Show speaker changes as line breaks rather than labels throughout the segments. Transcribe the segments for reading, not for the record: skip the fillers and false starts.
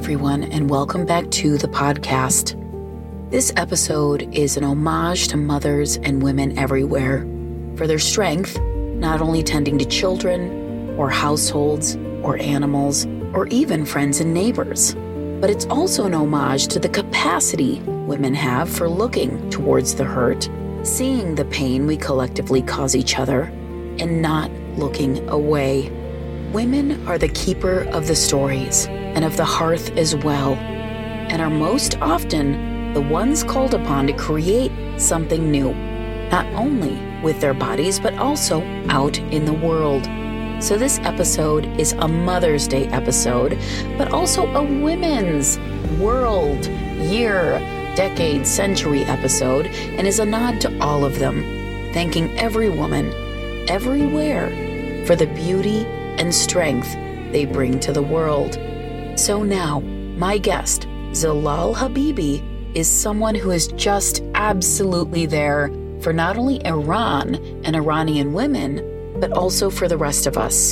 everyone, and welcome back to the podcast. This episode is an homage to mothers and women everywhere for their strength, not only tending to children or households or animals or even friends and neighbors, but it's also an homage to the capacity women have for looking towards the hurt, seeing the pain we collectively cause each other, and not looking away. Women are the keeper of the stories and of the hearth as well, and are most often the ones called upon to create something new, not only with their bodies, but also out in the world. So this episode is a Mother's Day episode, but also a Women's World Year, Decade, Century episode, and is a nod to all of them, thanking every woman, everywhere, for the beauty and strength they bring to the world. So now, my guest, Zalal Habibi, is someone who is just absolutely there for not only Iran and Iranian women, but also for the rest of us.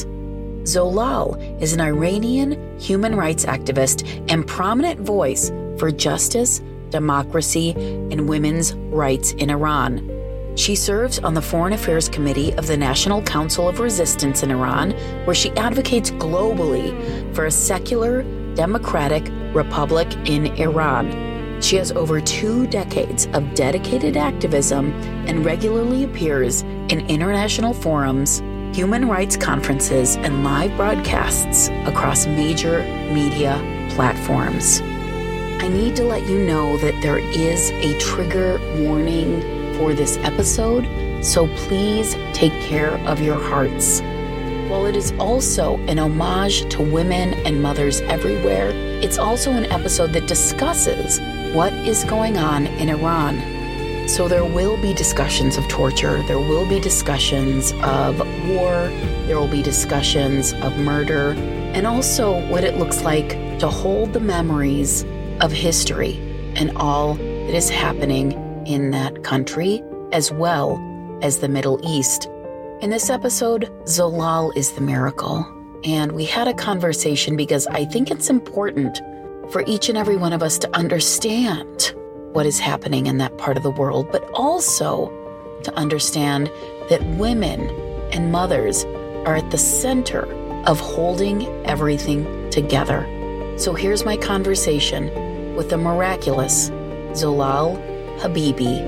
Zalal is an Iranian human rights activist and prominent voice for justice, democracy, and women's rights in Iran. She serves on the Foreign Affairs Committee of the National Council of Resistance in Iran, where she advocates globally for a secular, democratic republic in Iran. She has over 2 decades of dedicated activism and regularly appears in international forums, human rights conferences, and live broadcasts across major media platforms. I need to let you know that there is a trigger warning for this episode, so please take care of your hearts. While it is also an homage to women and mothers everywhere, it's also an episode that discusses what is going on in Iran. So there will be discussions of torture, there will be discussions of war, there will be discussions of murder, and also what it looks like to hold the memories of history and all that is happening in that country, as well as the Middle East. In this episode, Zalal is the miracle, and we had a conversation because I think it's important for each and every one of us to understand what is happening in that part of the world, but also to understand that women and mothers are at the center of holding everything together. So here's my conversation with the miraculous Zalal Habibi.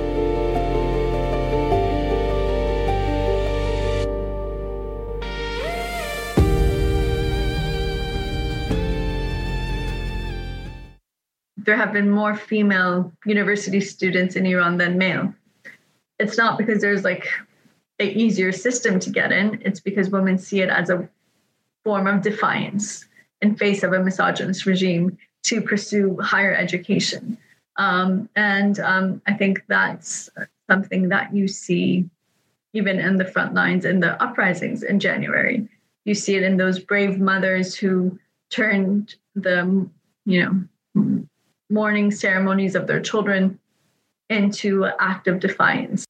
There have been more female university students in Iran than male. It's not because there's like an easier system to get in. It's because women see it as a form of defiance in face of a misogynist regime to pursue higher education. I think that's something that you see even in the front lines in the uprisings in January. You see it in those brave mothers who turned the, mourning ceremonies of their children into an act of defiance.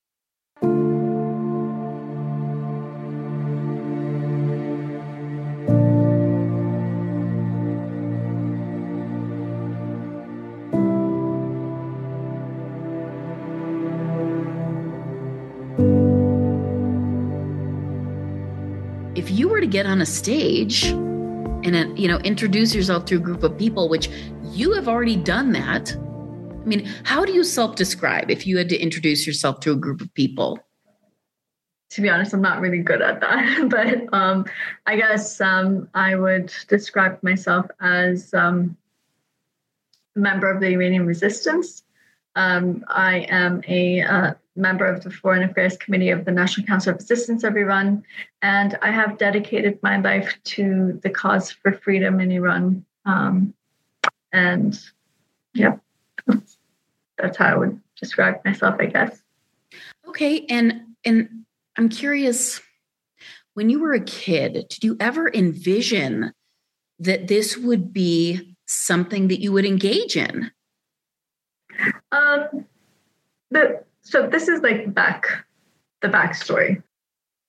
If you were to get on a stage and introduce yourself to a group of people, which you have already done that. I mean, how do you self-describe if you had to introduce yourself to a group of people?
To be honest, I'm not really good at that, but I guess I would describe myself as a member of the Iranian resistance. I am a member of the Foreign Affairs Committee of the National Council of Resistance of Iran, and I have dedicated my life to the cause for freedom in Iran. That's how I would describe myself, I guess.
Okay, and I'm curious, when you were a kid, did you ever envision that this would be something that you would engage in?
So this is like the backstory.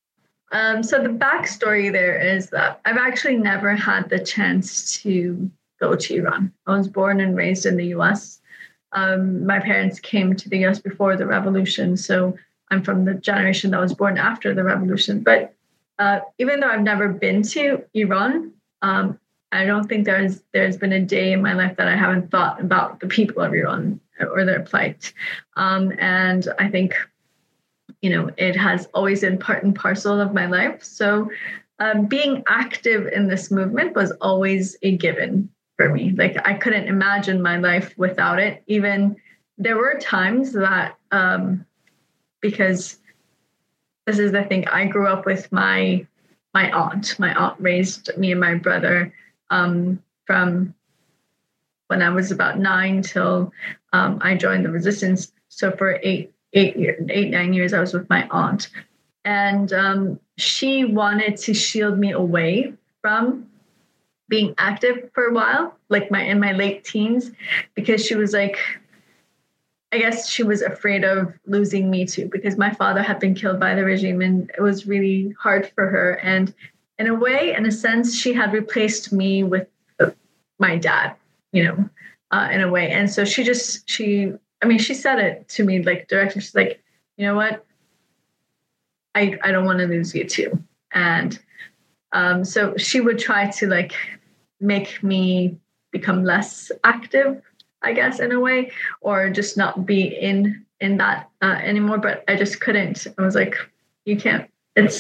So the backstory there is that I've actually never had the chance to go to Iran. I was born and raised in the US. My parents came to the US before the revolution, so I'm from the generation that was born after the revolution. But even though I've never been to Iran, I don't think there's been a day in my life that I haven't thought about the people of Iran or their plight. And I think, it has always been part and parcel of my life. So being active in this movement was always a given for me. Like, I couldn't imagine my life without it. Even there were times that, because this is the thing, I grew up with my aunt. My aunt raised me and my brother from when I was about 9 till I joined the resistance. So for 9 years, I was with my aunt. And she wanted to shield me away from being active for a while, like in my late teens, because she was like, I guess she was afraid of losing me too, because my father had been killed by the regime and it was really hard for her. And in a sense, she had replaced me with my dad, in a way. And so she said it to me like directly. She's like, you know what? I don't want to lose you too. And so she would try to like make me become less active, I guess, in a way, or just not be in that anymore. But I just couldn't. I was like, you can't.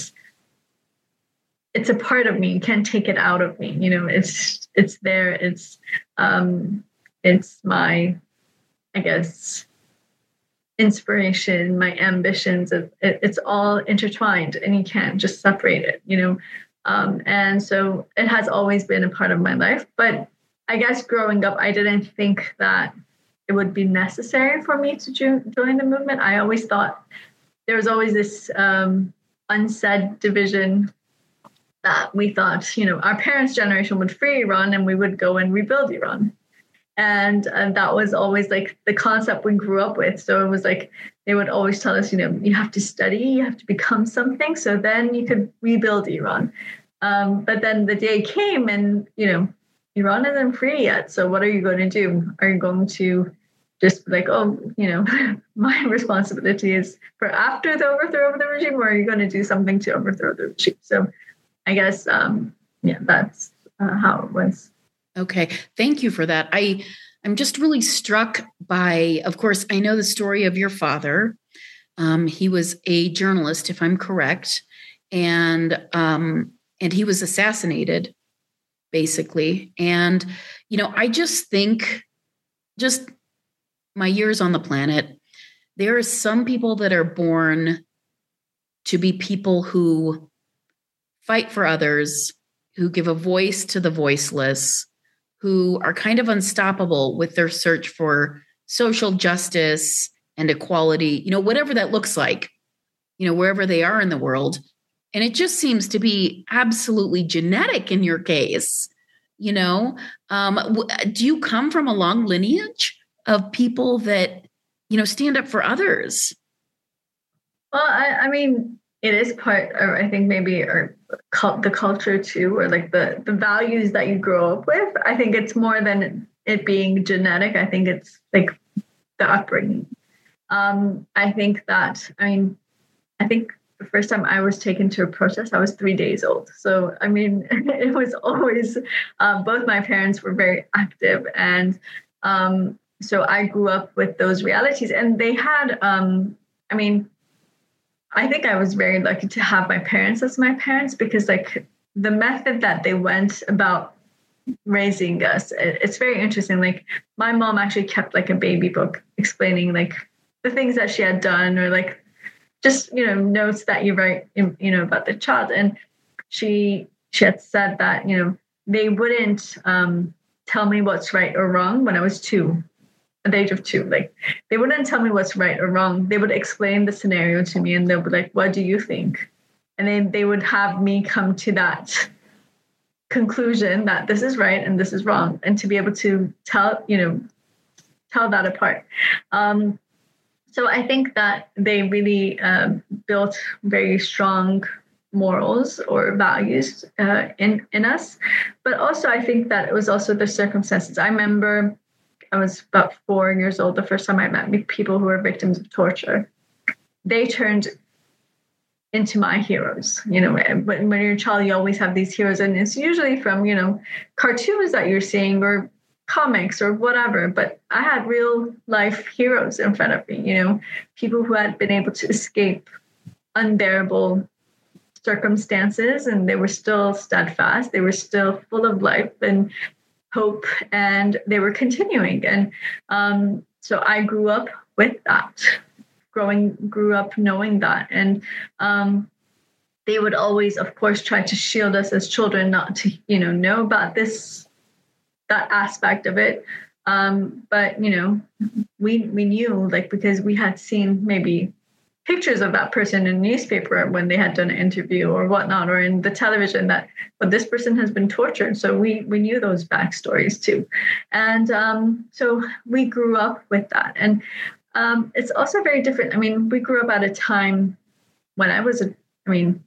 It's a part of me. You can't take it out of me. It's there. It's my, I guess, inspiration, my ambitions. It's all intertwined, and you can't just separate it. And so it has always been a part of my life. But I guess growing up, I didn't think that it would be necessary for me to join the movement. I always thought there was always this unsaid division that we thought, our parents' generation would free Iran and we would go and rebuild Iran. And that was always like the concept we grew up with. So it was like, they would always tell us, you have to study, you have to become something, so then you could rebuild Iran. But then the day came and, Iran isn't free yet. So what are you going to do? Are you going to just be like, my responsibility is for after the overthrow of the regime, or are you going to do something to overthrow the regime? So I guess, that's how it was.
Okay. Thank you for that. I'm just really struck by, of course, I know the story of your father. He was a journalist, if I'm correct, and he was assassinated, basically. And, I just think, just my years on the planet, there are some people that are born to be people who fight for others, who give a voice to the voiceless, who are kind of unstoppable with their search for social justice and equality, whatever that looks like, wherever they are in the world. And it just seems to be absolutely genetic in your case. Do you come from a long lineage of people that, stand up for others?
Well, I mean, it is part of, I think, maybe the culture too, or like the values that you grow up with. I think it's more than it being genetic. I think it's like the upbringing. I think the first time I was taken to a protest, I was 3 days old. So, I mean, it was always, both my parents were very active. And so I grew up with those realities. And they had, I think I was very lucky to have my parents as my parents, because like the method that they went about raising us, it's very interesting. Like my mom actually kept like a baby book explaining like the things that she had done, or like just, notes that you write, about the child. And she had said that, they wouldn't tell me what's right or wrong when I was 2. At the age of 2, like they wouldn't tell me what's right or wrong. They would explain the scenario to me and they'll be like, what do you think? And then they would have me come to that conclusion that this is right and this is wrong, and to be able to tell that apart. So I think that they really built very strong morals or values in us. But also, I think that it was also the circumstances. I remember I was about 4 years old the first time I met people who were victims of torture. They turned into my heroes. When you're a child, you always have these heroes, and it's usually from, cartoons that you're seeing or comics or whatever. But I had real life heroes in front of me, people who had been able to escape unbearable circumstances, and they were still steadfast. They were still full of life and hope, and they were continuing. And so I grew up with that, grew up knowing that. And they would always, of course, try to shield us as children, not to, know about that aspect of it. But, we knew, because we had seen maybe pictures of that person in the newspaper when they had done an interview or whatnot, or in the television that, but this person has been tortured. So we knew those backstories too. And so we grew up with that. And it's also very different. I mean, we grew up at a time when when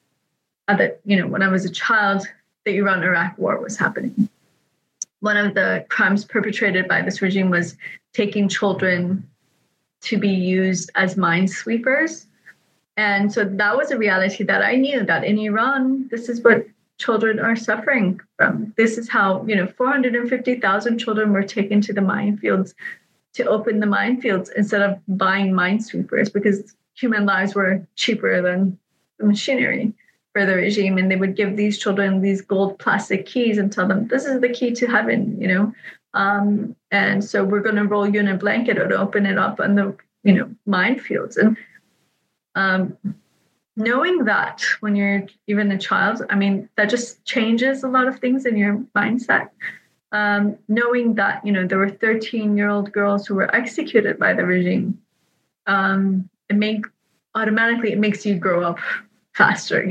I was a child, the Iran-Iraq war was happening. One of the crimes perpetrated by this regime was taking children to be used as minesweepers. And so that was a reality that I knew, that in Iran, this is what children are suffering from. This is how, 450,000 children were taken to the minefields to open the minefields instead of buying minesweepers, because human lives were cheaper than the machinery for the regime. And they would give these children these gold plastic keys and tell them, this is the key to heaven, and so we're going to roll you in a blanket and open it up on the, minefields. And knowing that when you're even a child, that just changes a lot of things in your mindset. Knowing that, there were 13-year-old girls who were executed by the regime, it makes you grow up faster,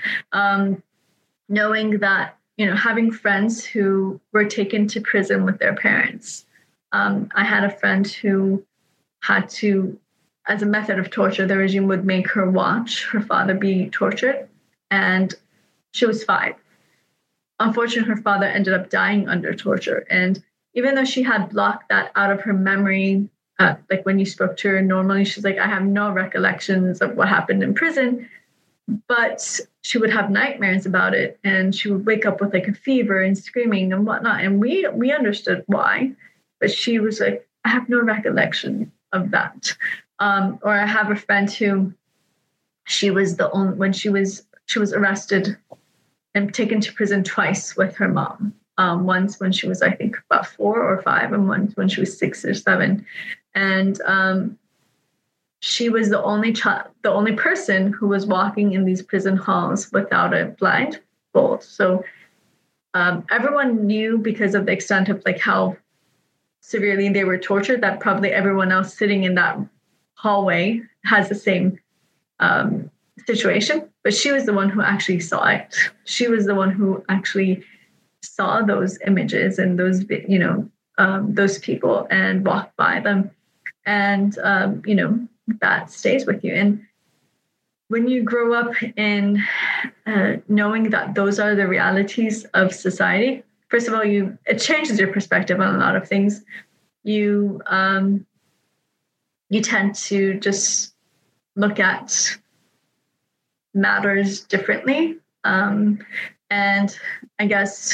knowing that, having friends who were taken to prison with their parents. I had a friend who had to, as a method of torture, the regime would make her watch her father be tortured, and she was 5. Unfortunately, her father ended up dying under torture. And even though she had blocked that out of her memory, when you spoke to her normally, she's like, I have no recollections of what happened in prison. But she would have nightmares about it, and she would wake up with a fever and screaming and whatnot. And we understood why, but she was like, I have no recollection of that. Or I have a friend who, when she was arrested and taken to prison twice with her mom. Once when she was, I think, about 4 or 5, and once when she was 6 or 7. And she was the only person who was walking in these prison halls without a blindfold. So everyone knew, because of the extent of how severely they were tortured, that probably everyone else sitting in that hallway has the same situation. But she was the one who actually saw it. She was the one who actually saw those images and those people and walked by them. And, that stays with you. And when you grow up in knowing that those are the realities of society, first of all, it changes your perspective on a lot of things. You tend to just look at matters differently. And I guess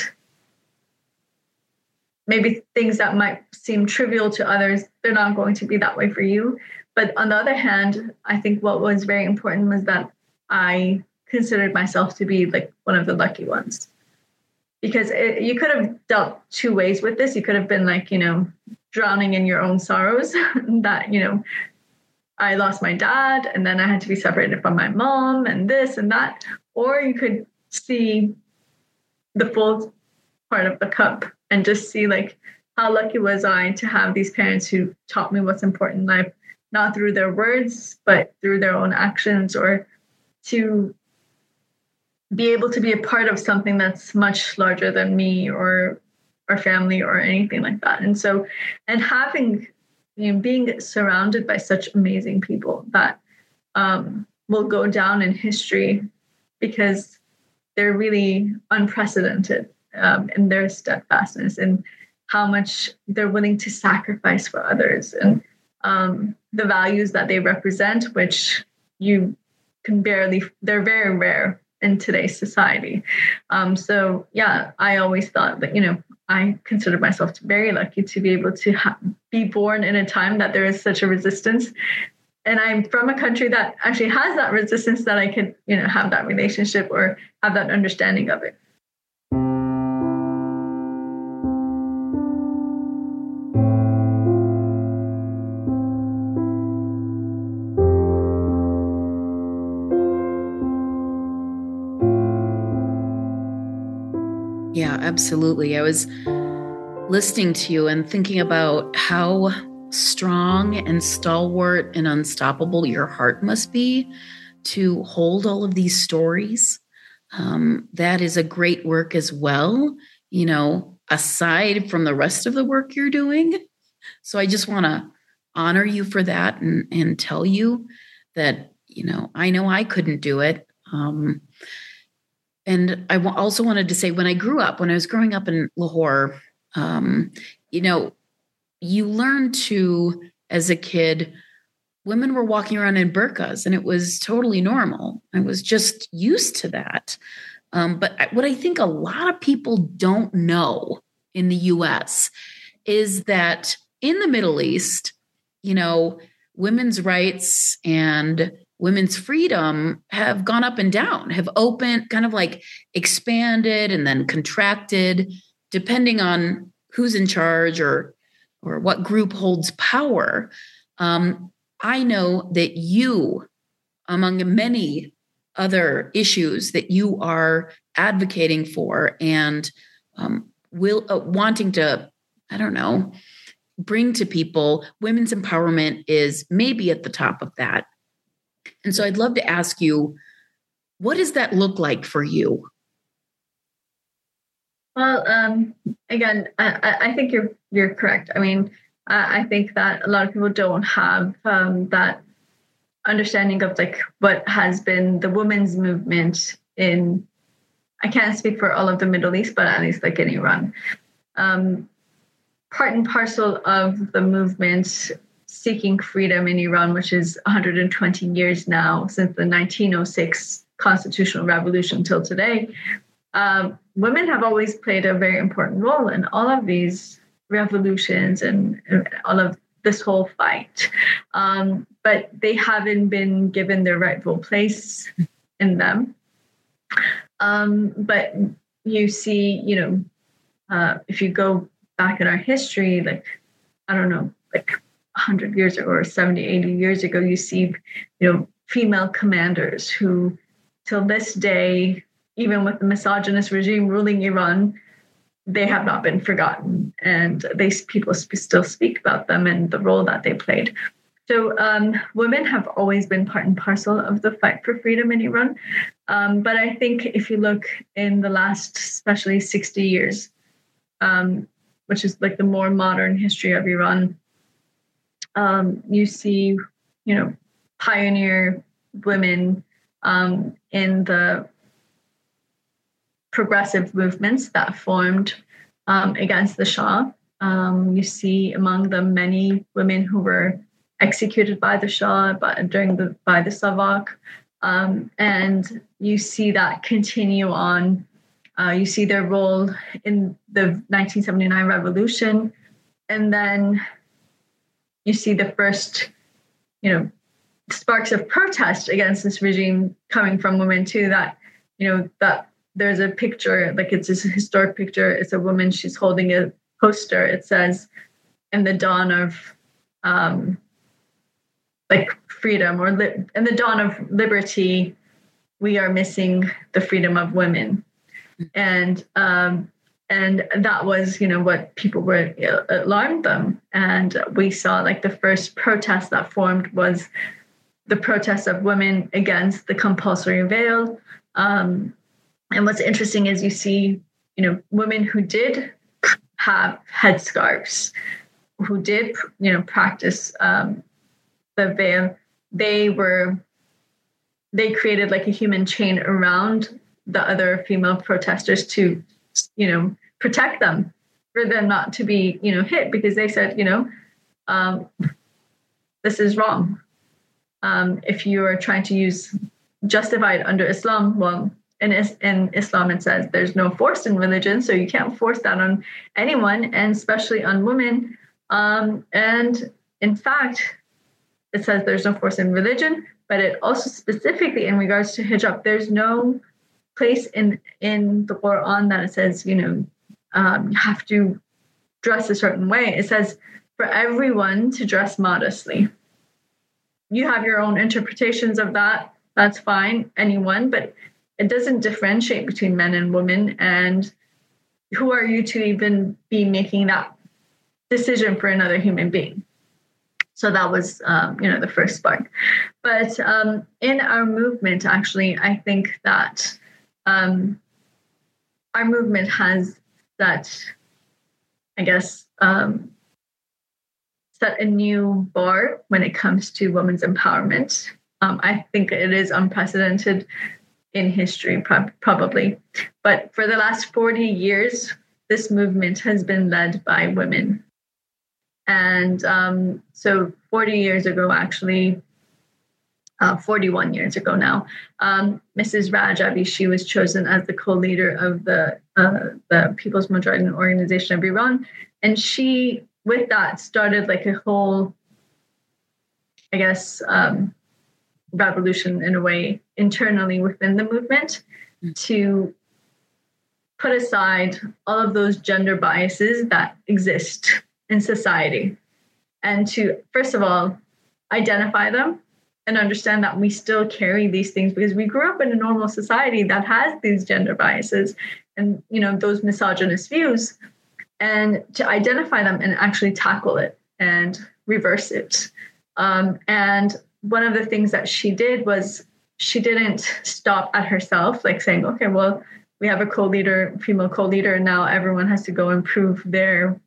maybe things that might seem trivial to others, they're not going to be that way for you. But on the other hand, I think what was very important was that I considered myself to be one of the lucky ones. Because you could have dealt 2 ways with this. You could have been drowning in your own sorrows that, I lost my dad and then I had to be separated from my mom and this and that. Or you could see the full part of the cup and just see how lucky was I to have these parents who taught me what's important in life, not through their words, but through their own actions, or to be able to be a part of something that's much larger than me or our family or anything like that. And so, and having, being surrounded by such amazing people that will go down in history because they're really unprecedented in their steadfastness and how much they're willing to sacrifice for others, and the values that they represent, which you can they're very rare in today's society. So yeah, I always thought that, I consider myself very lucky to be able to be born in a time that there is such a resistance. And I'm from a country that actually has that resistance, that I could, have that relationship or have that understanding of it.
Yeah, absolutely. I was listening to you and thinking about how strong and stalwart and unstoppable your heart must be to hold all of these stories. That is a great work as well, aside from the rest of the work you're doing. So I just want to honor you for that and tell you that, I know I couldn't do it. And I also wanted to say, when I was growing up in Lahore, you learn to, as a kid, women were walking around in burqas and it was totally normal. I was just used to that. But what I think a lot of people don't know in the US is that in the Middle East, women's rights and women's freedom have gone up and down, have opened, kind of like expanded and then contracted, depending on who's in charge or what group holds power. I know that you, among many other issues that you are advocating for and wanting to, bring to people, women's empowerment is maybe at the top of that. And so I'd love to ask you, what does that look like for you?
Well, again, I think you're correct. I mean, I think that a lot of people don't have that understanding of like what has been the women's movement in, I can't speak for all of the Middle East, but at least like in Iran. Part and parcel of the movement seeking freedom in Iran, which is 120 years now since the 1906 constitutional revolution till today, women have always played a very important role in all of these revolutions and all of this whole fight. But they haven't been given their rightful place in them. But you see, if you go back in our history, like 100 years or 70, 80 years ago, you see, female commanders who, till this day, even with the misogynist regime ruling Iran, they have not been forgotten, and people still speak about them and the role that they played. So women have always been part and parcel of the fight for freedom in Iran. But I think if you look in the last, especially 60 years, which is like the more modern history of Iran, you see, pioneer women in the progressive movements that formed against the Shah. You see among them many women who were executed by the Shah by the Savak. And you see that continue on. You see their role in the 1979 revolution. And then you see the first, sparks of protest against this regime coming from women too, that there's a picture, like it's this historic picture. It's a woman, she's holding a poster. It says, in the dawn of freedom, or in the dawn of liberty, we are missing the freedom of women. And that was, what people were alarmed them. And we saw like the first protest that formed was the protest of women against the compulsory veil. And what's interesting is you see, women who did have headscarves, who did, they created like a human chain around the other female protesters to, protect them, for them not to be, hit, because they said, this is wrong. If you are trying to justify it under Islam, well, in Islam it says there's no force in religion, so you can't force that on anyone, and especially on women. And in fact, it says there's no force in religion, but it also specifically in regards to hijab, there's no place in the Quran that it says, you have to dress a certain way. It says for everyone to dress modestly. You have your own interpretations of that. That's fine, anyone, but it doesn't differentiate between men and women. And who are you to even be making that decision for another human being? So that was, the first spark. But in our movement, actually, I think that our movement has that, I guess, set a new bar when it comes to women's empowerment. I think it is unprecedented in history, probably. But for the last 40 years, this movement has been led by women. And so 40 years ago, actually, 41 years ago now, Mrs. Rajavi, she was chosen as the co-leader of the People's Mujahideen Organization of Iran. And she, with that, started like a whole, I guess, revolution in a way internally within the movement to put aside all of those gender biases that exist in society, and to, first of all, identify them and understand that we still carry these things because we grew up in a normal society that has these gender biases and, those misogynist views, and to identify them and actually tackle it and reverse it. And one of the things that she did was she didn't stop at herself, like saying, okay, well, we have a female co-leader, and now everyone has to go improve their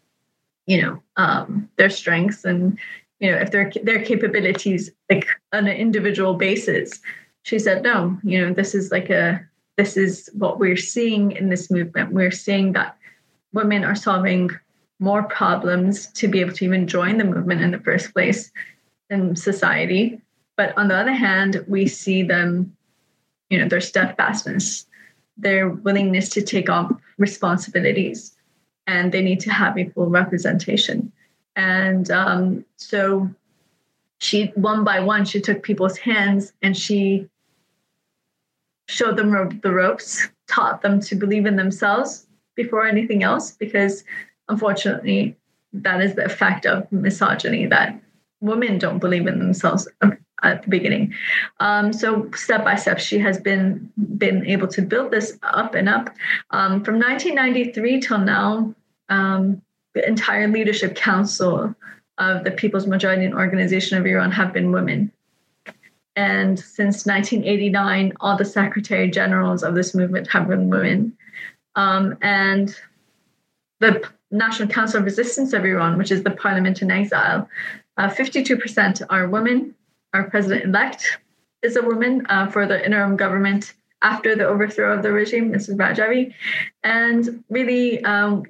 strengths and, if their capabilities, like on an individual basis. She said, no, this is what we're seeing in this movement. We're seeing that women are solving more problems to be able to even join the movement in the first place in society. But on the other hand, we see them, their steadfastness, their willingness to take on responsibilities, and they need to have equal representation. And so she, one by one, she took people's hands and she showed them the ropes, taught them to believe in themselves before anything else, because unfortunately, that is the effect of misogyny, that women don't believe in themselves at the beginning. So step by step, she has been able to build this up and up. From 1993 till now, the entire leadership council of the People's Mujahideen Organization of Iran have been women. And since 1989, all the secretary generals of this movement have been women. And the National Council of Resistance of Iran, which is the parliament in exile, 52% are women. Our president-elect is a woman for the interim government after the overthrow of the regime, Mrs. Rajavi. And really,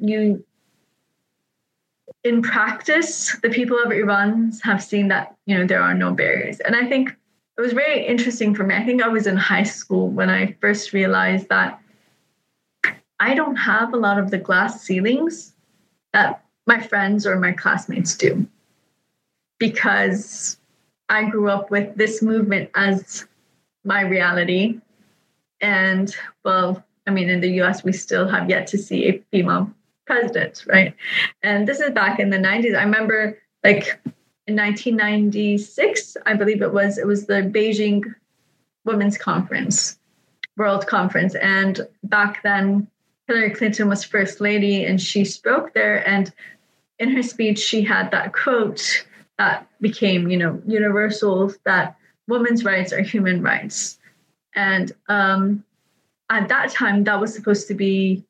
in practice, the people of Iran have seen that, there are no barriers. And I think it was very interesting for me. I think I was in high school when I first realized that I don't have a lot of the glass ceilings that my friends or my classmates do, because I grew up with this movement as my reality. And, well, in the US, we still have yet to see a female president, right? And this is back in the 90s. I remember, like, in 1996, I believe it was the Beijing Women's Conference, World Conference. And back then, Hillary Clinton was First Lady, and she spoke there. And in her speech, she had that quote that became, universal, that women's rights are human rights. And at that time, that was supposed to be,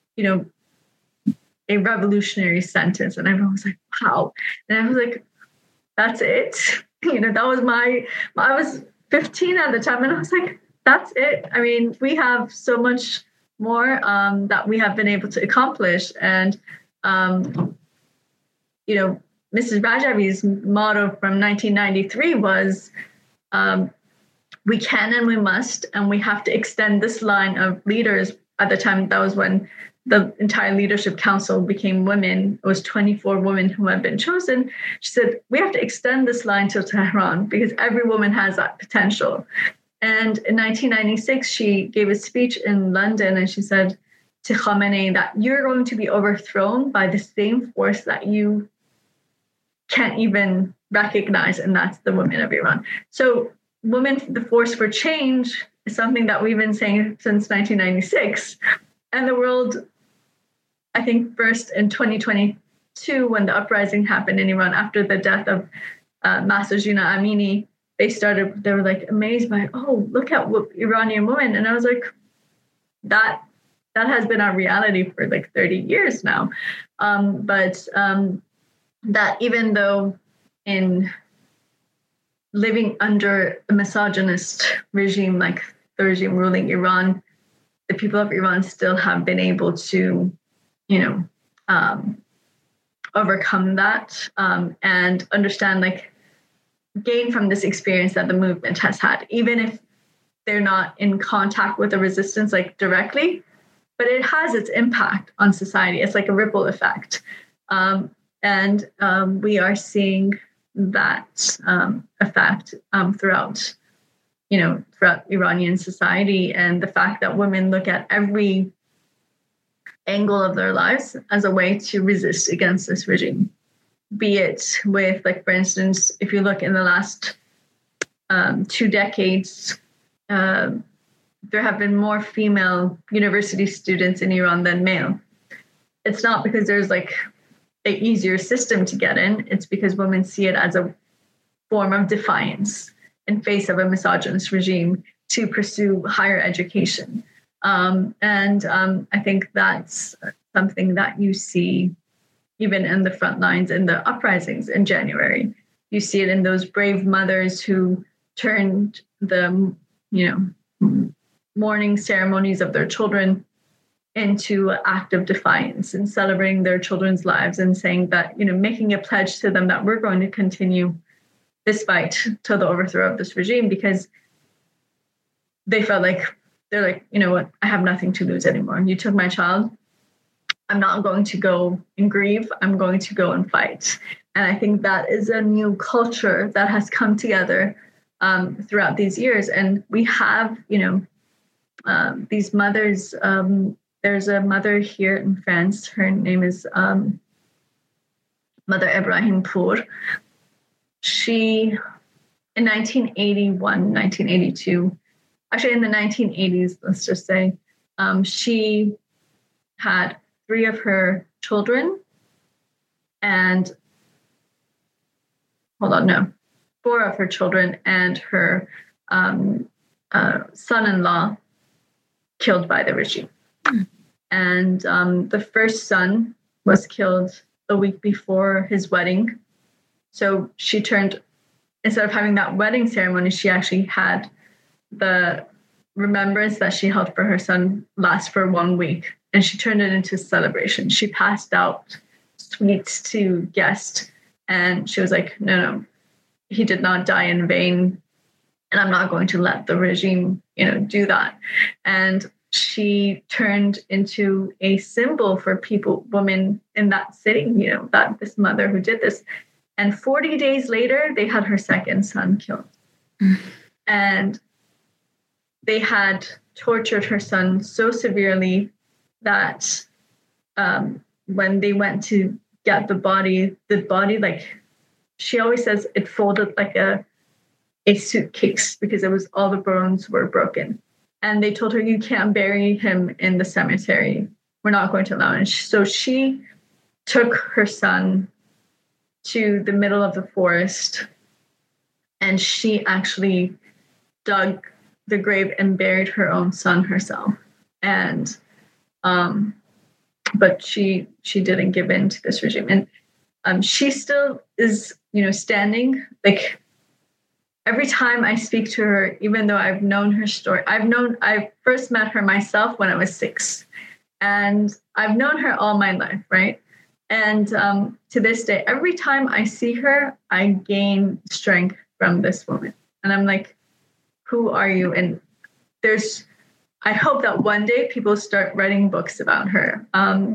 a revolutionary sentence. And everyone was like, wow. And I was like, that's it. That was 15 at the time, and I was like, that's it. I mean, we have so much more that we have been able to accomplish. And, Mrs. Rajavi's motto from 1993 was, we can and we must, and we have to extend this line of leaders. At the time, that was when the entire leadership council became women. It was 24 women who had been chosen. She said, we have to extend this line to Tehran because every woman has that potential. And in 1996, she gave a speech in London, and she said to Khamenei that you're going to be overthrown by the same force that you can't even recognize, and that's the women of Iran. So women, the force for change, is something that we've been saying since 1996. And the world, I think first in 2022, when the uprising happened in Iran after the death of Mahsa Jina Amini, they were like amazed by, oh, look at what Iranian women. And I was like, that has been our reality for like 30 years now. That even though in living under a misogynist regime like the regime ruling Iran, the people of Iran still have been able to, overcome that and understand, gain from this experience that the movement has had, even if they're not in contact with the resistance directly, but it has its impact on society. It's like a ripple effect. And we are seeing that effect throughout Iranian society, and the fact that women look at every angle of their lives as a way to resist against this regime. Be it with, for instance, if you look in the last 2 decades, there have been more female university students in Iran than male. It's not because there's an easier system to get in. It's because women see it as a form of defiance in face of a misogynist regime to pursue higher education. I think that's something that you see even in the front lines in the uprisings in January. You see it in those brave mothers who turned the, mourning ceremonies of their children into an act of defiance and celebrating their children's lives and saying that, making a pledge to them that we're going to continue this fight till the overthrow of this regime, because they felt they're like, you know what, I have nothing to lose anymore. You took my child. I'm not going to go and grieve. I'm going to go and fight. And I think that is a new culture that has come together throughout these years. And we have, these mothers. There's a mother here in France. Her name is Mother Ebrahim Pour. She, in 1981, 1982, actually in the 1980s, let's just say, she had 3 of her children and 4 of her children and her son-in-law killed by the regime. And the first son was killed a week before his wedding. So she instead of having that wedding ceremony, she actually had the remembrance that she held for her son last for 1 week. And she turned it into a celebration. She passed out sweets to guests. And she was like, no, he did not die in vain. And I'm not going to let the regime, do that. And she turned into a symbol for women in that city, that this mother who did this. And 40 days later, they had her second son killed. And they had tortured her son so severely that when they went to get the body, she always says it folded like a suitcase because all the bones were broken. And they told her, you can't bury him in the cemetery. We're not going to allow it. So she took her son to the middle of the forest, and she actually dug the grave and buried her own son herself. And but she didn't give in to this regime. And she still is, standing every time I speak to her, even though I've known her story, I first met her myself when I was 6, and I've known her all my life, right? And to this day, every time I see her, I gain strength from this woman. And I'm like, who are you? And I hope that one day people start writing books about her.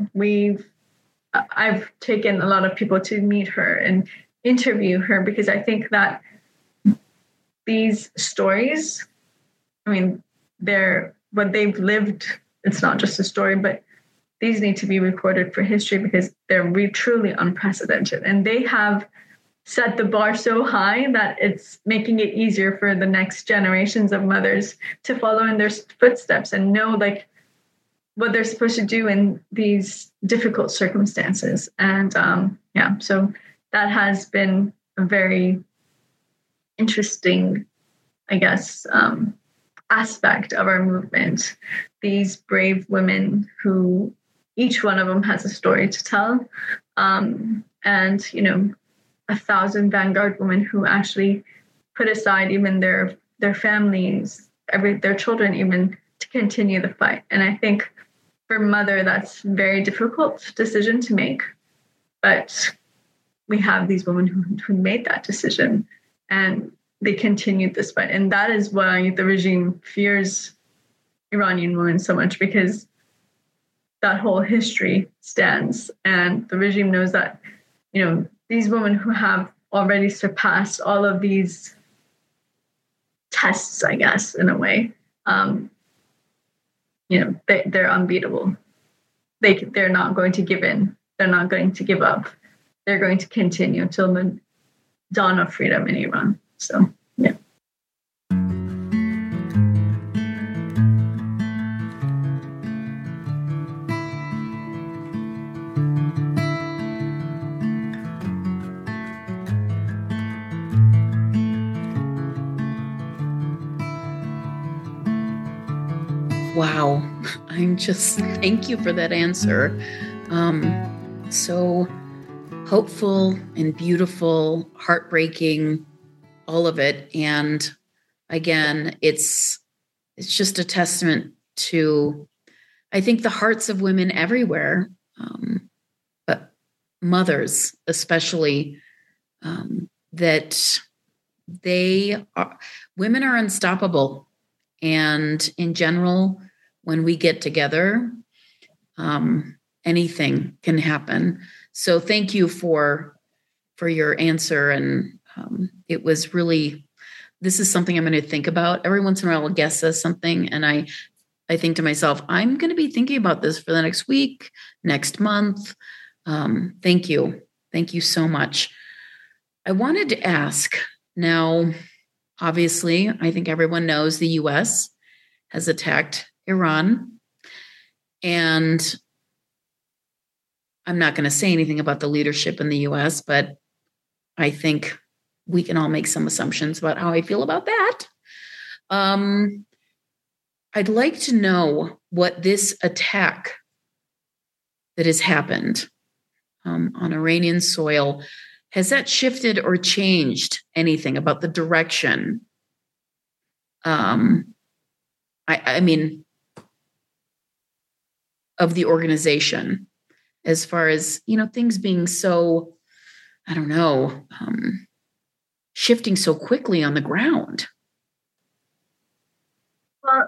I've taken a lot of people to meet her and interview her, because I think that these stories, I mean, they're what they've lived. It's not just a story, but these need to be recorded for history, because they're truly unprecedented. And they have set the bar so high that it's making it easier for the next generations of mothers to follow in their footsteps and know like what they're supposed to do in these difficult circumstances. And so that has been a very interesting, I guess, aspect of our movement. These brave women who each one of them has a story to tell. And, 1,000 vanguard women who actually put aside even their families, their children, even to continue the fight. And I think for mother, that's a very difficult decision to make. But we have these women who made that decision, and they continued this fight. And that is why the regime fears Iranian women so much, because that whole history stands. And the regime knows that, these women who have already surpassed all of these tests, I guess, in a way, they're unbeatable. They're not going to give in. They're not going to give up. They're going to continue till the dawn of freedom in Iran. So, yeah.
Wow. Thank you for that answer. So hopeful and beautiful, heartbreaking, all of it. And again, it's just a testament to, I think, the hearts of women everywhere, but mothers especially, that women are unstoppable. And in general, when we get together, anything can happen. So thank you for your answer. And it was really, this is something I'm going to think about. Every once in a while, a guest says something, and I think to myself, I'm going to be thinking about this for the next week, next month. Thank you. Thank you so much. I wanted to ask now, obviously, I think everyone knows the U.S. has attacked Iran. And I'm not going to say anything about the leadership in the U.S., but I think we can all make some assumptions about how I feel about that. I'd like to know what this attack that has happened on Iranian soil, has that shifted or changed anything about the direction? I mean, of the organization, as far as, things being so, I don't know, shifting so quickly on the ground?
Well,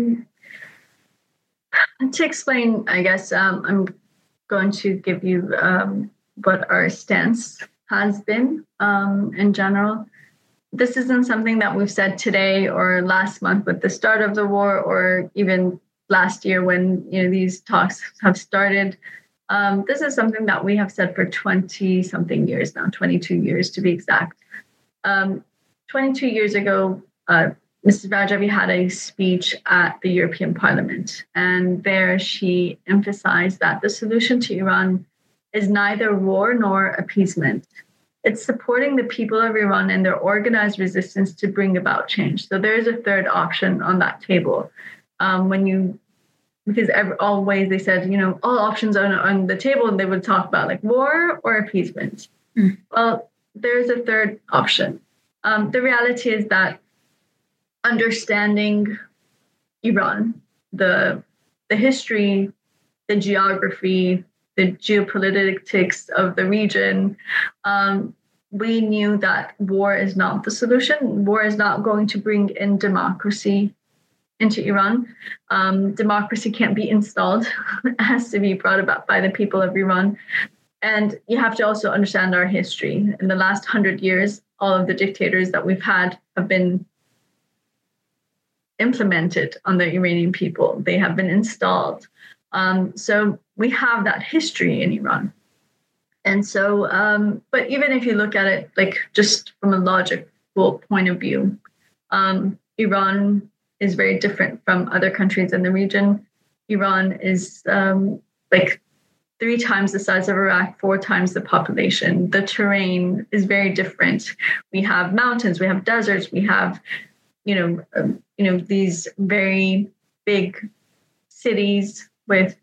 to explain, I guess, I'm going to give you what our stance has been in general. This isn't something that we've said today or last month with the start of the war, or even last year when these talks have started. This is something that we have said for 20-something years now, 22 years to be exact. 22 years ago, Mrs. Rajavi had a speech at the European Parliament, and there she emphasized that the solution to Iran is neither war nor appeasement. It's supporting the people of Iran and their organized resistance to bring about change. So there is a third option on that table. Because always they said, all options are on the table, and they would talk about like war or appeasement. Well, there's a third option. The reality is that understanding Iran, the history, the geography, the geopolitics of the region, we knew that war is not the solution. War is not going to bring in democracy into Iran. Democracy can't be installed. It has to be brought about by the people of Iran. And you have to also understand our history. In the last 100 years, all of the dictators that we've had have been implemented on the Iranian people. They have been installed. So we have that history in Iran. And so, but even if you look at it, like just from a logical point of view, Iran is very different from other countries in the region. Iran is like 3 times the size of Iraq, 4 times the population. The terrain is very different. We have mountains, we have deserts, we have, these very big cities with,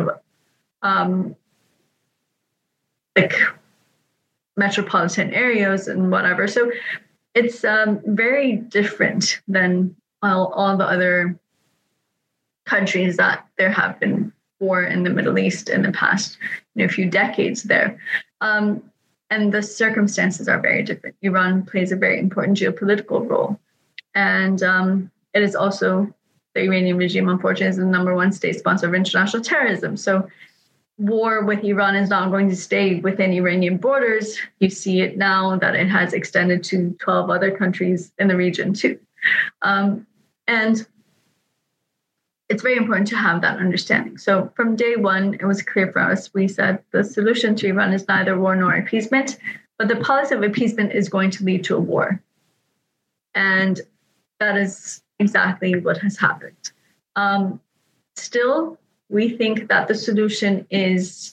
like metropolitan areas and whatever. So it's very different than all the other countries that there have been war in the Middle East in the past few decades there. And the circumstances are very different. Iran plays a very important geopolitical role. And it is also, the Iranian regime, unfortunately, is the number 1 state sponsor of international terrorism. So war with Iran is not going to stay within Iranian borders. You see it now that it has extended to 12 other countries in the region too. And it's very important to have that understanding. So from day one, it was clear for us. We said the solution to Iran is neither war nor appeasement, but the policy of appeasement is going to lead to a war. And that is exactly what has happened. Still, we think that the solution is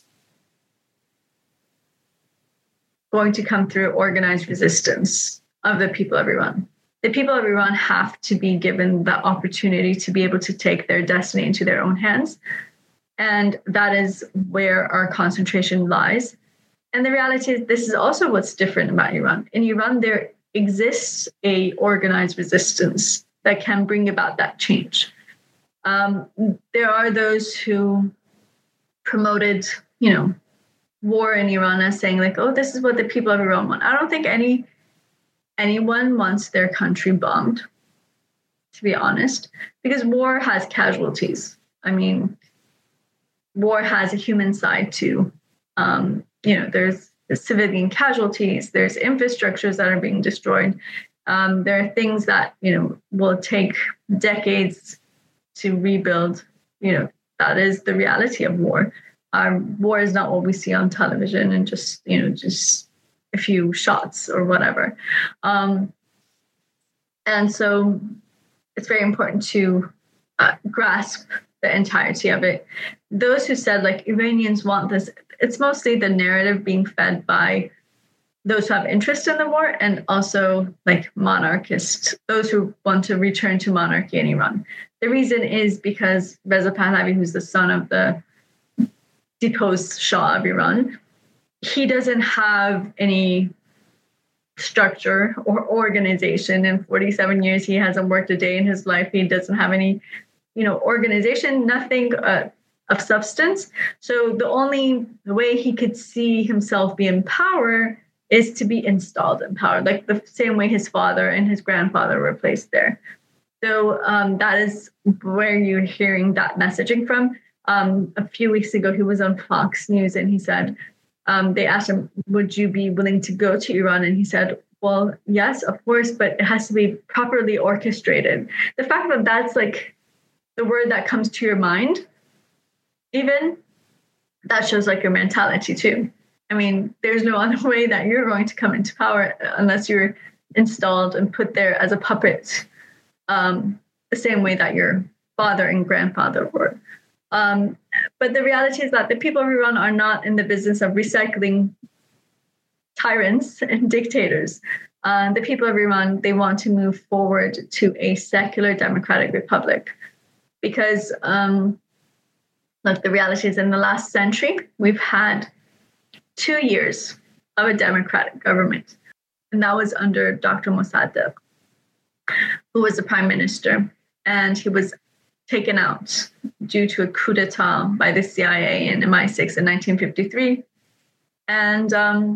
going to come through organized resistance of the people of Iran. The people of Iran have to be given the opportunity to be able to take their destiny into their own hands. And that is where our concentration lies. And the reality is, this is also what's different about Iran. In Iran, there exists a organized resistance that can bring about that change. There are those who promoted, war in Iran as saying like, oh, this is what the people of Iran want. I don't think anyone wants their country bombed, to be honest, because war has casualties. I mean, war has a human side too. There's civilian casualties, there's infrastructures that are being destroyed. There are things that, will take decades to rebuild. That is the reality of war. War is not what we see on television and just a few shots or whatever. And so it's very important to grasp the entirety of it. Those who said like Iranians want this, it's mostly the narrative being fed by those who have interest in the war and also like monarchists, those who want to return to monarchy in Iran. The reason is because Reza Pahlavi, who's the son of the deposed Shah of Iran, he doesn't have any structure or organization. In 47 years, he hasn't worked a day in his life. He doesn't have any, organization, nothing of substance. So the only way he could see himself be in power is to be installed in power, like the same way his father and his grandfather were placed there. So that is where you're hearing that messaging from. A few weeks ago, he was on Fox News and he said, they asked him, would you be willing to go to Iran? And he said, well, yes, of course, but it has to be properly orchestrated. The fact that that's like the word that comes to your mind, even that shows like your mentality too. I mean, there's no other way that you're going to come into power unless you're installed and put there as a puppet, the same way that your father and grandfather were. But the reality is that the people of Iran are not in the business of recycling tyrants and dictators. The people of Iran, they want to move forward to a secular democratic republic because, look, the reality is in the last century, we've had 2 years of a democratic government. And that was under Dr. Mossadegh, who was the prime minister. And he was taken out due to a coup d'etat by the CIA and MI6 in 1953. And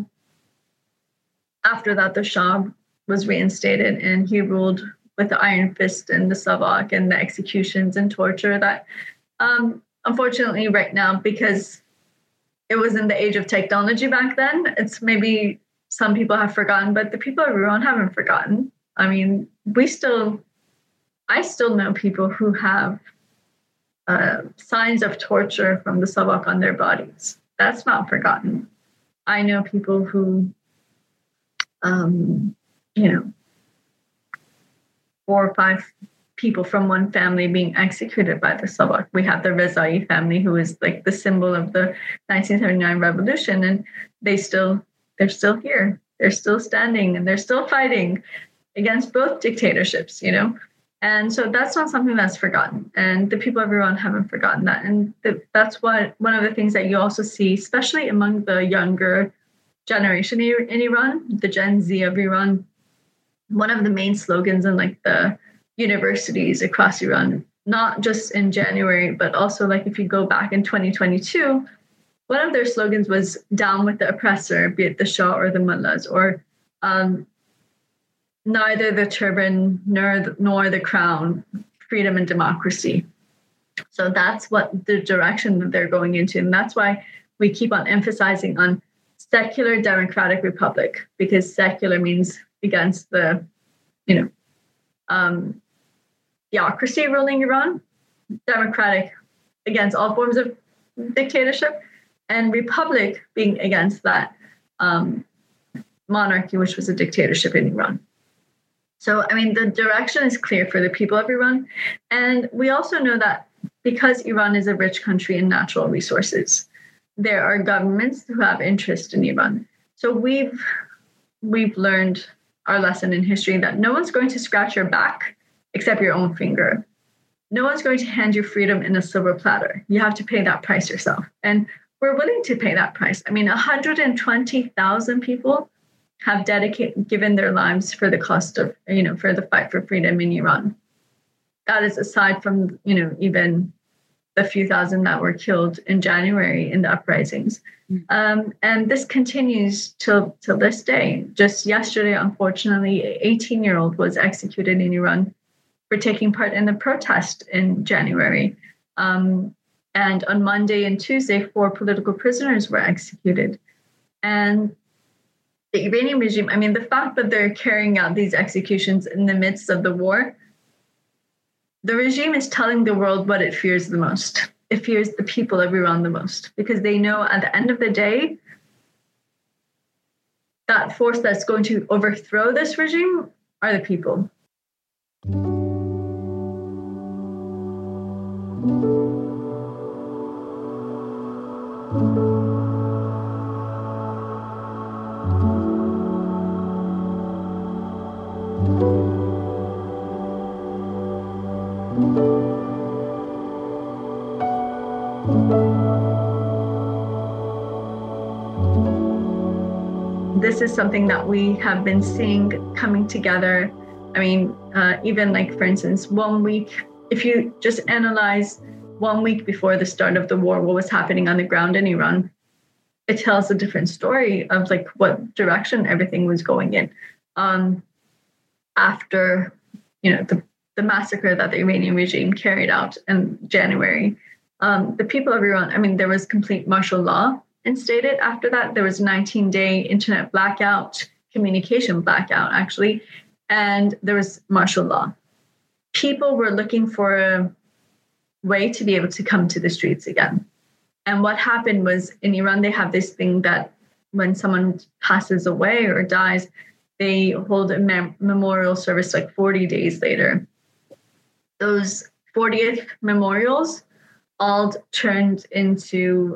after that, the Shah was reinstated, and he ruled with the iron fist and the savak and the executions and torture that, unfortunately, right now, because it was in the age of technology back then, it's maybe some people have forgotten, but the people of Iran haven't forgotten. I mean, I still know people who have signs of torture from the savak on their bodies. That's not forgotten. I know people who, 4 or 5 people from one family being executed by the savak. We have the Rezai family, who is like the symbol of the 1979 revolution, and they're still here. They're still standing, and they're still fighting against both dictatorships, And so that's not something that's forgotten. And the people of Iran haven't forgotten that. And that's one of the things that you also see, especially among the younger generation in Iran, the Gen Z of Iran. One of the main slogans in like the universities across Iran, not just in January, but also like if you go back in 2022, one of their slogans was "Down with the oppressor, be it the Shah or the mullahs," or neither the turban nor the crown, freedom and democracy. So that's what the direction that they're going into. And that's why we keep on emphasizing on secular democratic republic, because secular means against the, theocracy ruling Iran, democratic against all forms of dictatorship, and republic being against that monarchy, which was a dictatorship in Iran. So, I mean, the direction is clear for the people of Iran. And we also know that because Iran is a rich country in natural resources, there are governments who have interest in Iran. So we've learned our lesson in history that no one's going to scratch your back except your own finger. No one's going to hand you freedom in a silver platter. You have to pay that price yourself. And we're willing to pay that price. I mean, 120,000 people have given their lives for the cost of, for the fight for freedom in Iran. That is aside from, even the few thousand that were killed in January in the uprisings. And this continues till this day. Just yesterday, unfortunately, an 18-year-old was executed in Iran for taking part in the protest in January. And on Monday and Tuesday, 4 political prisoners were executed. And the Iranian regime, I mean, the fact that they're carrying out these executions in the midst of the war, the regime is telling the world what it fears the most. It fears the people of Iran the most, because they know at the end of the day, that force that's going to overthrow this regime are the people. This is something that we have been seeing coming together. I mean, even like, for instance, 1 week, if you just analyze 1 week before the start of the war, what was happening on the ground in Iran, it tells a different story of like what direction everything was going in. After, the massacre that the Iranian regime carried out in January, the people of Iran, I mean, there was complete martial law instated. After that, there was a 19-day internet blackout, communication blackout, actually, and there was martial law. People were looking for a way to be able to come to the streets again. And what happened was, in Iran, they have this thing that when someone passes away or dies, they hold a memorial service like 40 days later. Those 40th memorials all turned into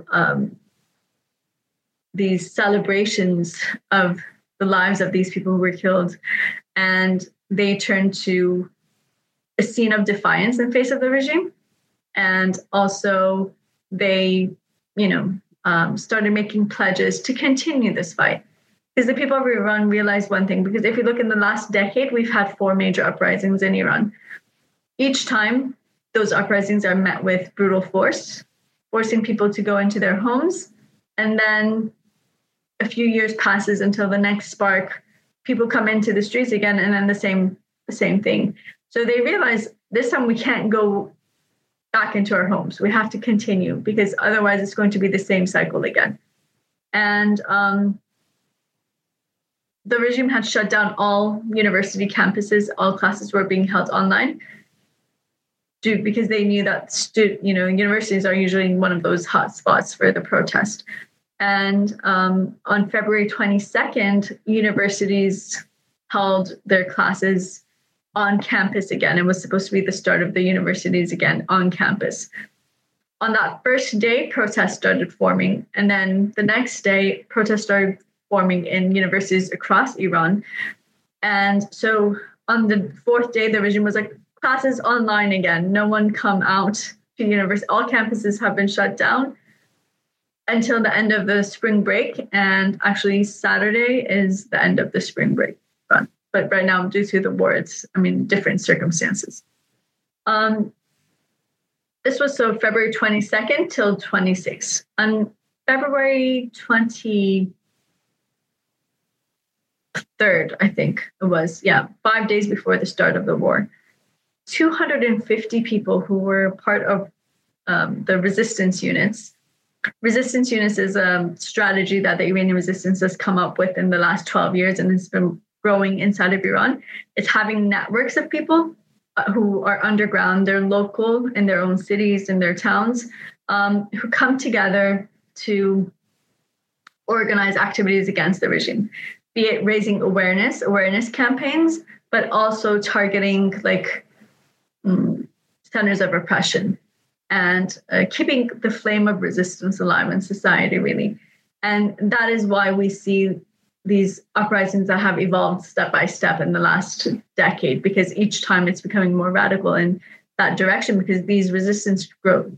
these celebrations of the lives of these people who were killed. And they turned to a scene of defiance in face of the regime. And also they, started making pledges to continue this fight. because the people of Iran realized one thing, because if you look in the last decade, we've had 4 major uprisings in Iran. Each time, those uprisings are met with brutal force, forcing people to go into their homes. And then a few years passes until the next spark, people come into the streets again, and then the same thing. So they realize this time we can't go back into our homes. We have to continue, because otherwise it's going to be the same cycle again. And the regime had shut down all university campuses. All classes were being held online, because they knew that universities are usually one of those hot spots for the protest. And on February 22nd, universities held their classes on campus again. It was supposed to be the start of the universities again on campus. On that first day, protests started forming. And then the next day, protests started forming in universities across Iran. And so on the 4th day, the regime was like, classes online again. No one come out to university. All campuses have been shut down until the end of the spring break. And actually Saturday is the end of the spring break. But right now, due to the war, it's, different circumstances. This was so February 22nd till 26th. On February 23rd, I think it was, 5 days before the start of the war, 250 people who were part of the resistance units. Resistance units is a strategy that the Iranian resistance has come up with in the last 12 years, and it's been growing inside of Iran. It's having networks of people who are underground, they're local in their own cities, in their towns, who come together to organize activities against the regime, be it raising awareness campaigns, but also targeting centers of oppression and keeping the flame of resistance alive in society, really. And that is why we see these uprisings that have evolved step by step in the last decade, because each time it's becoming more radical in that direction, because these resistance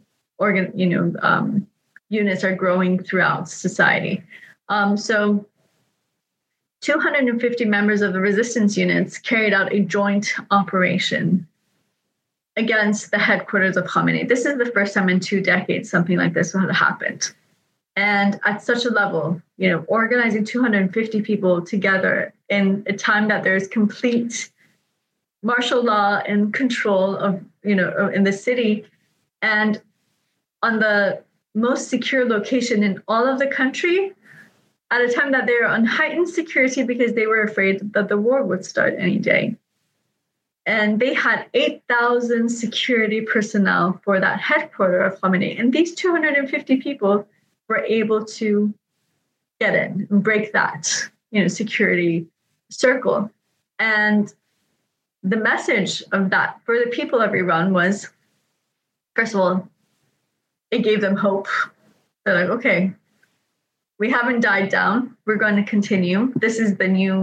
units are growing throughout society. So 250 members of the resistance units carried out a joint operation against the headquarters of Khamenei. This is the first time in 2 decades something like this had happened. And at such a level, organizing 250 people together in a time that there's complete martial law and control of, in the city, and on the most secure location in all of the country, at a time that they were on heightened security because they were afraid that the war would start any day. And they had 8,000 security personnel for that headquarters of Khamenei. And these 250 people were able to get in and break that, security circle. And the message of that for the people of Iran was, first of all, it gave them hope. They're like, okay, we haven't died down. We're going to continue. This is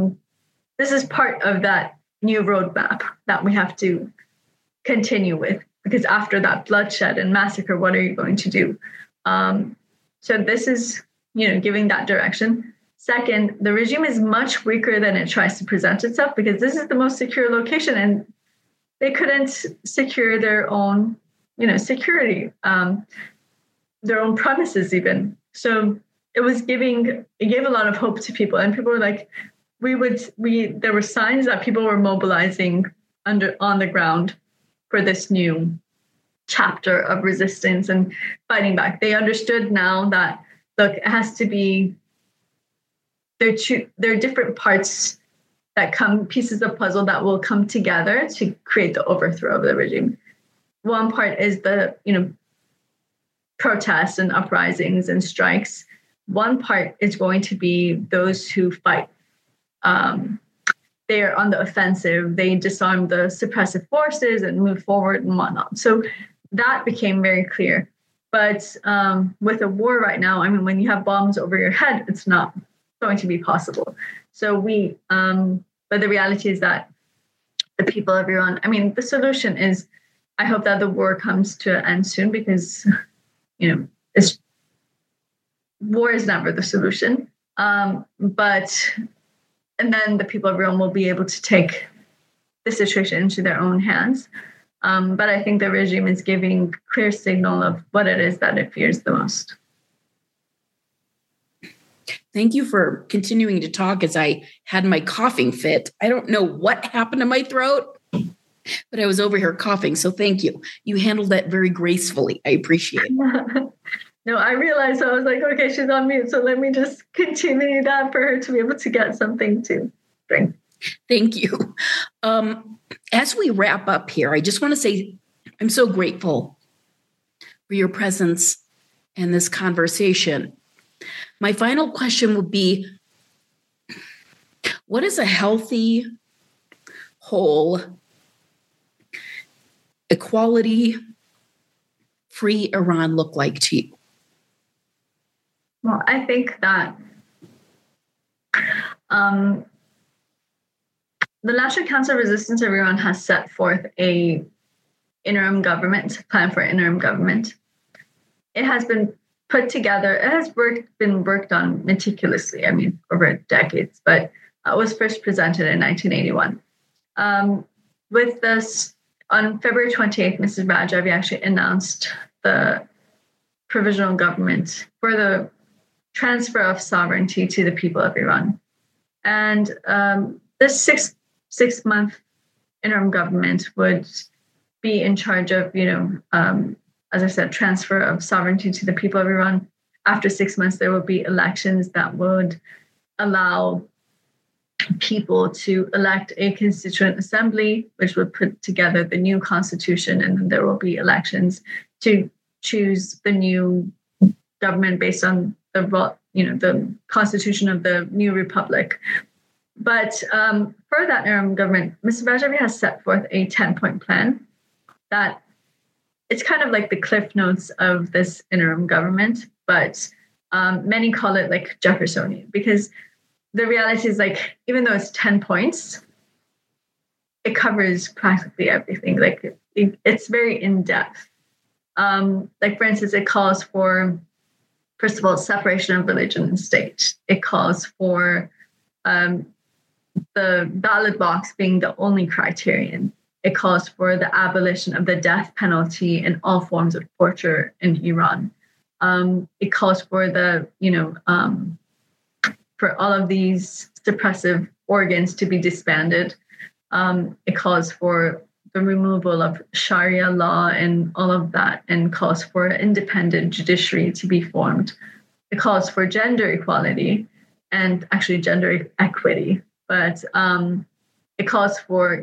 part of that new roadmap that we have to continue with, because after that bloodshed and massacre, what are you going to do? So this is, giving that direction. Second, the regime is much weaker than it tries to present itself, because this is the most secure location and they couldn't secure their own, security, their own premises even. So it gave a lot of hope to people, and people were like, there were signs that people were mobilizing on the ground for this new chapter of resistance and fighting back. They understood now that, look, it has to be, there are different parts that pieces of puzzle that will come together to create the overthrow of the regime. One part is the, protests and uprisings and strikes. One part is going to be those who fight. They are on the offensive. They disarm the suppressive forces and move forward and whatnot. So that became very clear. But with a war right now, when you have bombs over your head, it's not going to be possible. So but the reality is that the people of Iran, the solution is, I hope that the war comes to an end soon, because, war is never the solution. And then the people of Iran will be able to take the situation into their own hands. But I think the regime is giving clear signal of what it is that it fears the most.
Thank you for continuing to talk as I had my coughing fit. I don't know what happened to my throat, but I was over here coughing. So thank you. You handled that very gracefully. I appreciate it.
No, I realized, I was like, okay, she's on mute. So let me just continue that for her to be able to get something to drink.
Thank you. As we wrap up here, I just want to say I'm so grateful for your presence in this conversation. My final question would be, what is a healthy, whole, equality-free Iran look like to you?
Well, I think that the National Council of Resistance of Iran has set forth a interim government, plan for interim government. It has been put together, it has been worked on meticulously, over decades, but it was first presented in 1981. With this, on February 28th, Mrs. Rajavi actually announced the provisional government for the transfer of sovereignty to the people of Iran. And this six-month interim government would be in charge of, as I said, transfer of sovereignty to the people of Iran. After 6 months, there will be elections that would allow people to elect a constituent assembly, which would put together the new constitution, and then there will be elections to choose the new government based on the constitution of the new republic. But for that interim government, Mr. Rajavi has set forth a 10-point plan that it's kind of like the cliff notes of this interim government, but many call it like Jeffersonian, because the reality is, like, even though it's 10 points, it covers practically everything. Like, it's very in-depth. Like, for instance, it calls for, first of all, separation of religion and state. It calls for the ballot box being the only criterion. It calls for the abolition of the death penalty and all forms of torture in Iran. It calls for for all of these suppressive organs to be disbanded. It calls for the removal of Sharia law and all of that, and calls for an independent judiciary to be formed. It calls for gender equality and actually gender equity, but it calls for,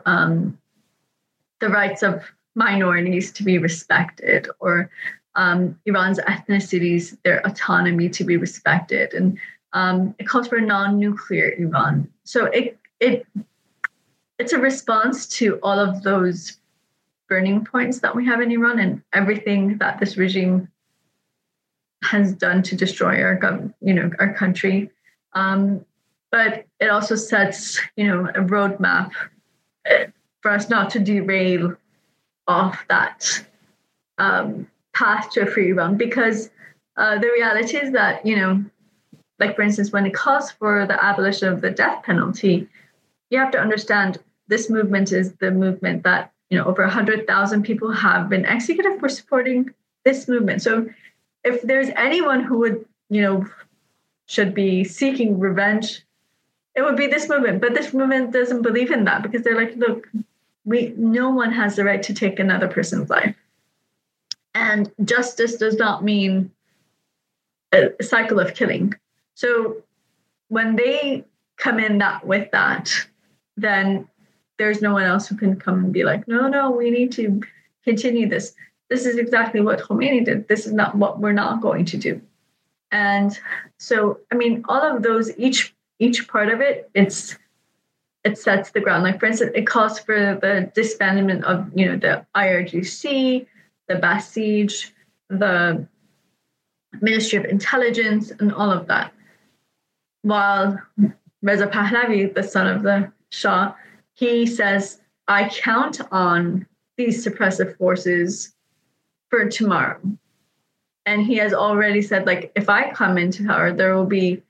the rights of minorities to be respected, or Iran's ethnicities, their autonomy to be respected. And it calls for a non-nuclear Iran. So it's a response to all of those burning points that we have in Iran and everything that this regime has done to destroy our country. But it also sets, a roadmap for us not to derail off that path to a free Iran, because the reality is that, like, for instance, when it calls for the abolition of the death penalty, you have to understand this movement is the movement that, over 100,000 people have been executed for supporting this movement. So if there's anyone who would, should be seeking revenge, it would be this movement. But this movement doesn't believe in that, because they're like, look, no one has the right to take another person's life. And justice does not mean a cycle of killing. So when they come in with that, then there's no one else who can come and be like, no, we need to continue this. This is exactly what Khomeini did. This is not what we're not going to do. And so, all of those, each part of it, it sets the ground. Like, for instance, it calls for the disbandment of, the IRGC, the Basij, the Ministry of Intelligence, and all of that. While Reza Pahlavi, the son of the Shah, he says, I count on these suppressive forces for tomorrow. And he has already said, like, if I come into power, there will be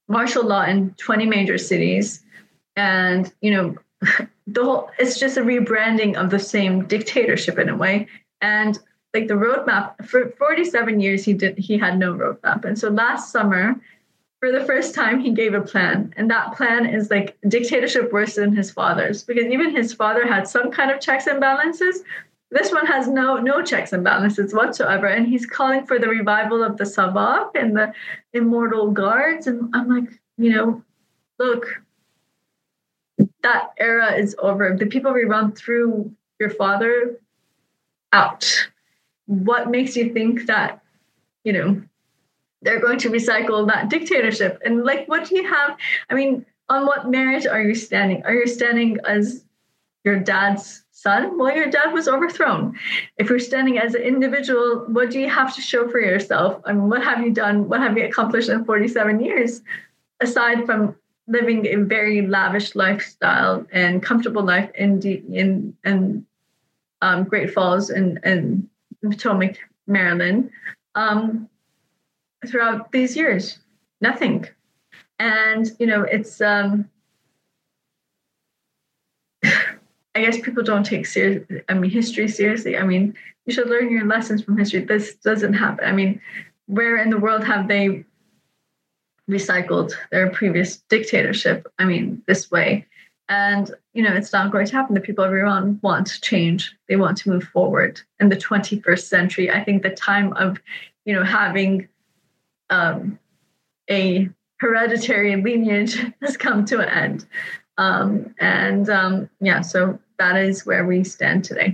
martial law in 20 major cities. And, it's just a rebranding of the same dictatorship in a way. And like the roadmap for 47 years, he had no roadmap. And so last summer, for the first time, he gave a plan. And that plan is like dictatorship worse than his father's, because even his father had some kind of checks and balances. This one has no checks and balances whatsoever. And he's calling for the revival of the Sabak and the immortal guards. And I'm like, look, that era is over. The people we run through your father, out. What makes you think that, they're going to recycle that dictatorship? And like, what do you have? I mean, on what merit are you standing? Are you standing as your dad's son? Well, your dad was overthrown. If you're standing as an individual, what do you have to show for yourself? I mean, what have you done? What have you accomplished in 47 years? Aside from living a very lavish lifestyle and comfortable life in Great Falls and Potomac, Maryland, throughout these years, nothing. And, it's, I guess people don't take history seriously. I mean, you should learn your lessons from history. This doesn't happen. I mean, where in the world have they recycled their previous dictatorship? I mean, this way. And, it's not going to happen. The people of Iran want to change. They want to move forward in the 21st century. I think the time of, having a hereditary lineage has come to an end. So that is where we stand today.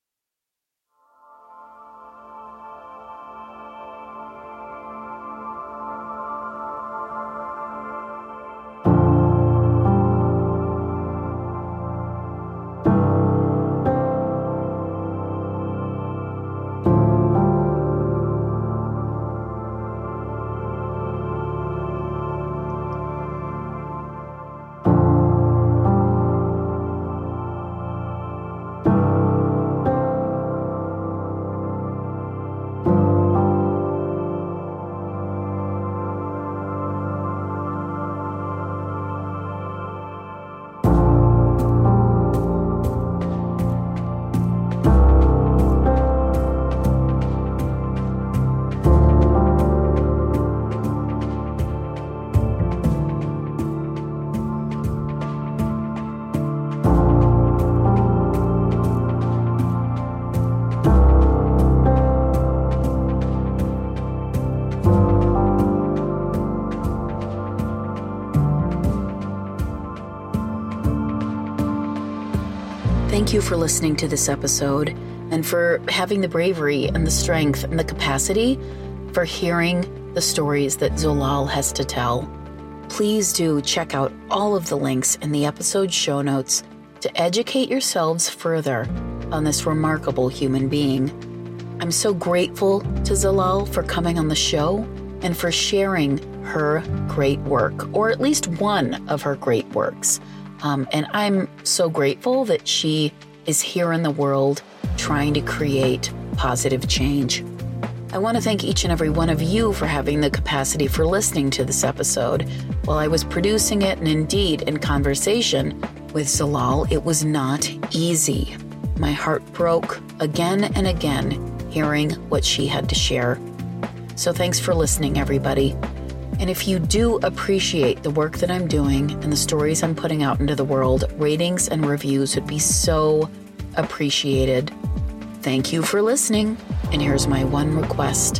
Thank you for listening to this episode and for having the bravery and the strength and the capacity for hearing the stories that Zolal has to tell. Please do check out all of the links in the episode show notes to educate yourselves further on this remarkable human being. I'm so grateful to Zolal for coming on the show and for sharing her great work, or at least one of her great works. And I'm so grateful that she is here in the world trying to create positive change. I want to thank each and every one of you for having the capacity for listening to this episode. While I was producing it, and indeed in conversation with Zolal, it was not easy. My heart broke again and again hearing what she had to share. So thanks for listening, everybody. And if you do appreciate the work that I'm doing and the stories I'm putting out into the world, ratings and reviews would be so appreciated. Thank you for listening. And here's my one request.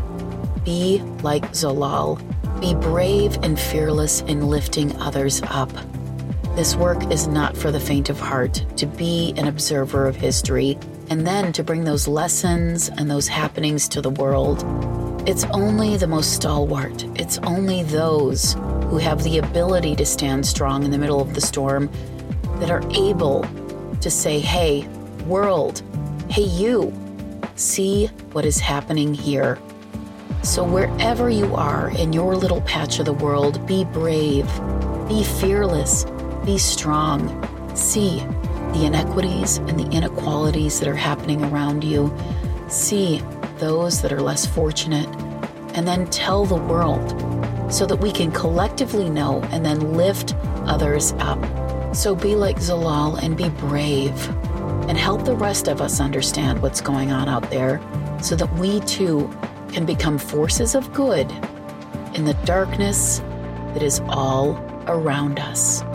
Be like Zolal. Be brave and fearless in lifting others up. This work is not for the faint of heart, to be an observer of history and then to bring those lessons and those happenings to the world. It's only the most stalwart. It's only those who have the ability to stand strong in the middle of the storm that are able to say, hey, world, hey, you, see what is happening here. So wherever you are in your little patch of the world, be brave, be fearless, be strong. See the inequities and the inequalities that are happening around you. See those that are less fortunate, and then tell the world, so that we can collectively know and then lift others up. So be like Zalal and be brave and help the rest of us understand what's going on out there so that we too can become forces of good in the darkness that is all around us.